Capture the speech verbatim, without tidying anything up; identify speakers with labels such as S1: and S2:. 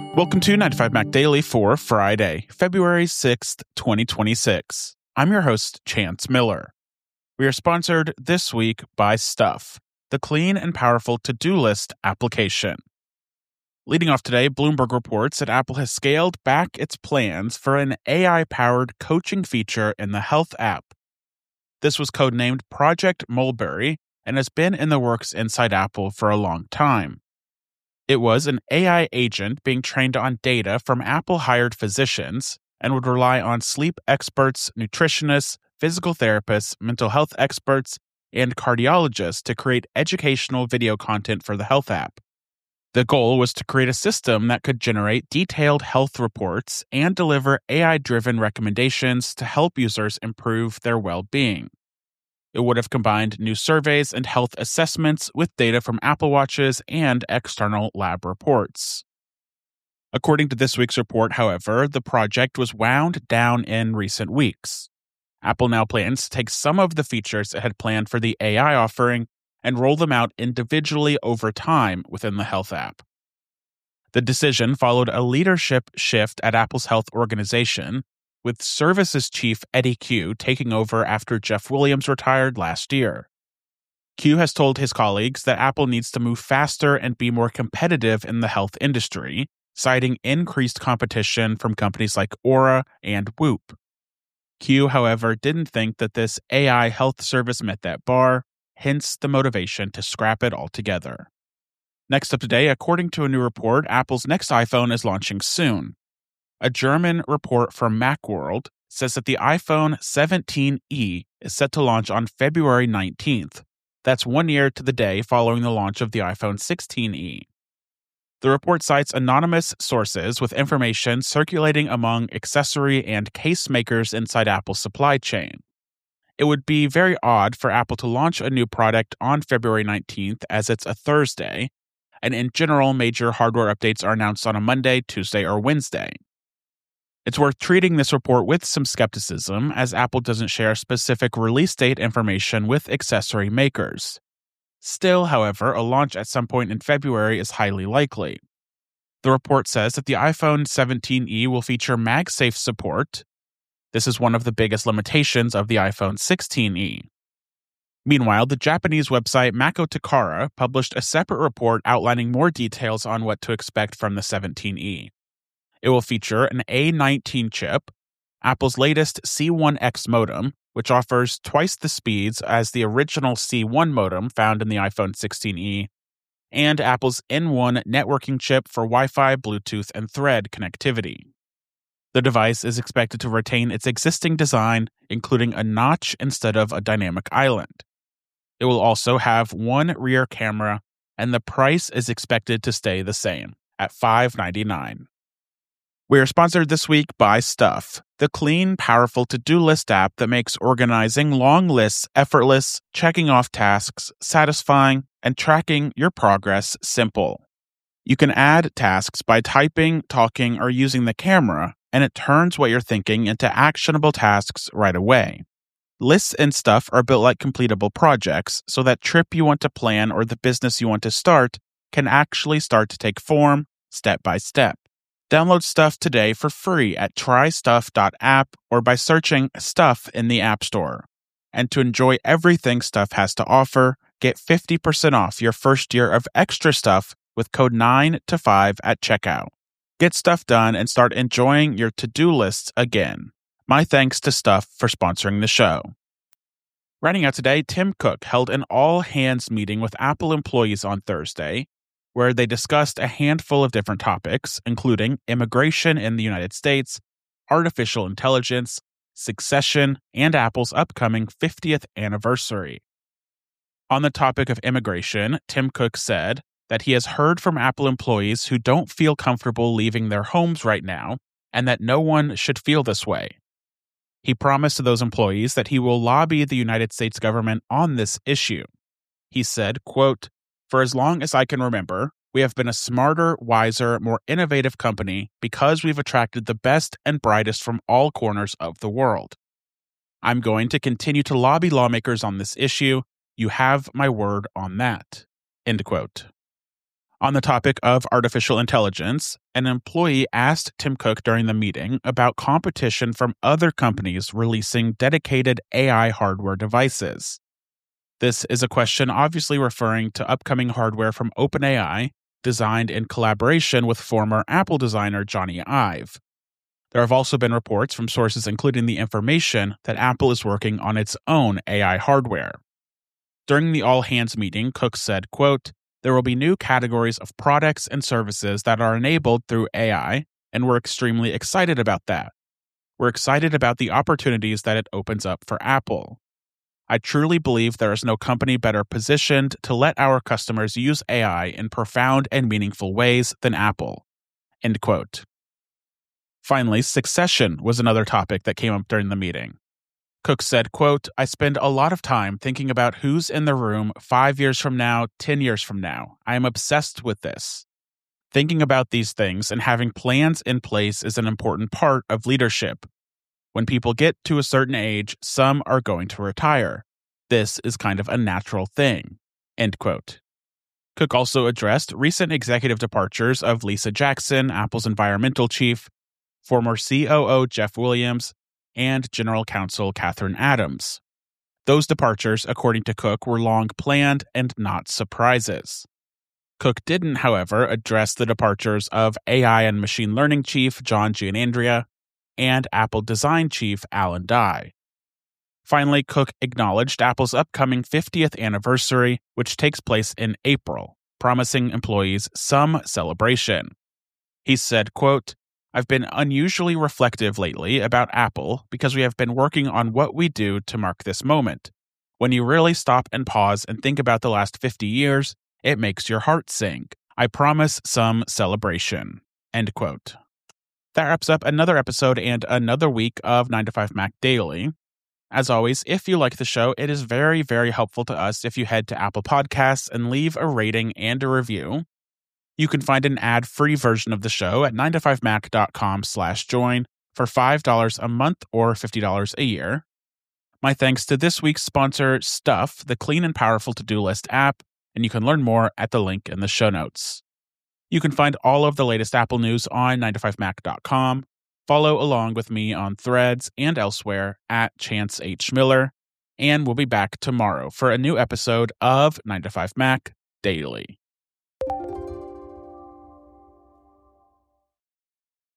S1: Welcome to ninety-five Mac Daily for Friday, February sixth, twenty twenty-six. I'm your host, Chance Miller. We are sponsored this week by Stuff, the clean and powerful to-do list application. Leading off today, Bloomberg reports that Apple has scaled back its plans for an A I-powered coaching feature in the Health app. This was codenamed Project Mulberry and has been in the works inside Apple for a long time. It was an A I agent being trained on data from Apple-hired physicians and would rely on sleep experts, nutritionists, physical therapists, mental health experts, and cardiologists to create educational video content for the Health app. The goal was to create a system that could generate detailed health reports and deliver A I-driven recommendations to help users improve their well-being. It would have combined new surveys and health assessments with data from Apple Watches and external lab reports. According to this week's report, however, the project was wound down in recent weeks. Apple now plans to take some of the features it had planned for the A I offering and roll them out individually over time within the Health app. The decision followed a leadership shift at Apple's health organization, with Services Chief Eddy Cue taking over after Jeff Williams retired last year. Cue has told his colleagues that Apple needs to move faster and be more competitive in the health industry, citing increased competition from companies like Aura and Whoop. Cue, however, didn't think that this A I health service met that bar, hence the motivation to scrap it altogether. Next up today, according to a new report, Apple's next iPhone is launching soon. A German report from Macworld says that the iPhone seventeen E is set to launch on February nineteenth. That's one year to the day following the launch of the iPhone sixteen E. The report cites anonymous sources with information circulating among accessory and case makers inside Apple's supply chain. It would be very odd for Apple to launch a new product on February nineteenth, as it's a Thursday, and in general, major hardware updates are announced on a Monday, Tuesday, or Wednesday. It's worth treating this report with some skepticism, as Apple doesn't share specific release date information with accessory makers. Still, however, a launch at some point in February is highly likely. The report says that the iPhone seventeen E will feature MagSafe support. This is one of the biggest limitations of the iPhone sixteen E. Meanwhile, the Japanese website Mako Takara published a separate report outlining more details on what to expect from the seventeen E. It will feature an A nineteen chip, Apple's latest C one X modem, which offers twice the speeds as the original C one modem found in the iPhone sixteen E, and Apple's N one networking chip for Wi-Fi, Bluetooth, and Thread connectivity. The device is expected to retain its existing design, including a notch instead of a dynamic island. It will also have one rear camera, and the price is expected to stay the same, at five dollars and ninety-nine cents. We are sponsored this week by Stuff, the clean, powerful to-do list app that makes organizing long lists effortless, checking off tasks satisfying, and tracking your progress simple. You can add tasks by typing, talking, or using the camera, and it turns what you're thinking into actionable tasks right away. Lists and Stuff are built like completable projects, so that trip you want to plan or the business you want to start can actually start to take form step by step. Download Stuff today for free at try stuff dot app or by searching Stuff in the App Store. And to enjoy everything Stuff has to offer, get fifty percent off your first year of extra stuff with code nine to five at checkout. Get stuff done and start enjoying your to-do lists again. My thanks to Stuff for sponsoring the show. Rounding out today, Tim Cook held an all-hands meeting with Apple employees on Thursday, where they discussed a handful of different topics, including immigration in the United States, artificial intelligence, succession, and Apple's upcoming fiftieth anniversary. On the topic of immigration, Tim Cook said that he has heard from Apple employees who don't feel comfortable leaving their homes right now, and that no one should feel this way. He promised to those employees that he will lobby the United States government on this issue. He said, quote, "For as long as I can remember, we have been a smarter, wiser, more innovative company because we've attracted the best and brightest from all corners of the world. I'm going to continue to lobby lawmakers on this issue. You have my word on that." End quote. On the topic of artificial intelligence, an employee asked Tim Cook during the meeting about competition from other companies releasing dedicated A I hardware devices. This is a question obviously referring to upcoming hardware from OpenAI, designed in collaboration with former Apple designer Johnny Ive. There have also been reports from sources including The Information that Apple is working on its own A I hardware. During the all-hands meeting, Cook said, quote, "There will be new categories of products and services that are enabled through A I, and we're extremely excited about that. We're excited about the opportunities that it opens up for Apple. I truly believe there is no company better positioned to let our customers use A I in profound and meaningful ways than Apple." End quote. Finally, succession was another topic that came up during the meeting. Cook said, quote, "I spend a lot of time thinking about who's in the room five years from now, ten years from now. I am obsessed with this. Thinking about these things and having plans in place is an important part of leadership. When people get to a certain age, some are going to retire. This is kind of a natural thing." End quote. Cook also addressed recent executive departures of Lisa Jackson, Apple's environmental chief, former C O O Jeff Williams, and General Counsel Catherine Adams. Those departures, according to Cook, were long planned and not surprises. Cook didn't, however, address the departures of A I and machine learning chief John Gianandrea and Apple design chief Alan Dye. Finally, Cook acknowledged Apple's upcoming fiftieth anniversary, which takes place in April, promising employees some celebration. He said, quote, "I've been unusually reflective lately about Apple because we have been working on what we do to mark this moment. When you really stop and pause and think about the last fifty years, it makes your heart sink. I promise some celebration." End quote. That wraps up another episode and another week of nine to five Mac Daily. As always, if you like the show, it is very, very helpful to us if you head to Apple Podcasts and leave a rating and a review. You can find an ad-free version of the show at nine to five mac dot com slash join for five dollars a month or fifty dollars a year. My thanks to this week's sponsor, Stuff, the clean and powerful to-do list app, and you can learn more at the link in the show notes. You can find all of the latest Apple news on nine to five mac dot com. Follow along with me on Threads and elsewhere at Chance H. Miller, and we'll be back tomorrow for a new episode of nine to five Mac Daily.